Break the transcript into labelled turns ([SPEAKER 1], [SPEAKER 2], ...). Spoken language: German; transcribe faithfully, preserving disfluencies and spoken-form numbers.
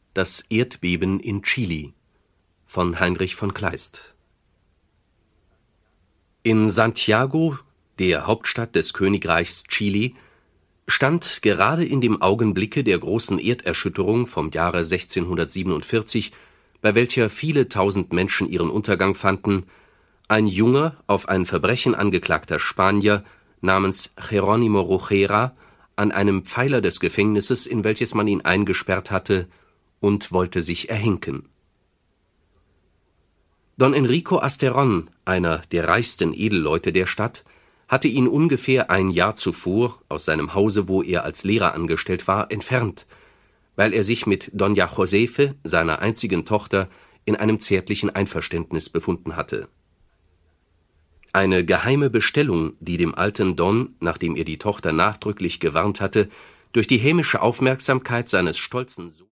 [SPEAKER 1] Das Erdbeben in Chili von Heinrich von Kleist. In Santiago, der Hauptstadt des Königreichs Chili, stand gerade in dem Augenblicke der großen Erderschütterung vom Jahre sechzehnhundertsiebenundvierzig, bei welcher viele tausend Menschen ihren Untergang fanden, ein junger, auf ein Verbrechen angeklagter Spanier namens Jerónimo Ruchera an einem Pfeiler des Gefängnisses, in welches man ihn eingesperrt hatte, und wollte sich erhinken. Don Enrico Asterón, einer der reichsten Edelleute der Stadt, hatte ihn ungefähr ein Jahr zuvor aus seinem Hause, wo er als Lehrer angestellt war, entfernt, weil er sich mit Doña Josefe, seiner einzigen Tochter, in einem zärtlichen Einverständnis befunden hatte. Eine geheime Bestellung, die dem alten Don, nachdem er die Tochter nachdrücklich gewarnt hatte, durch die hämische Aufmerksamkeit seines stolzen Sohnes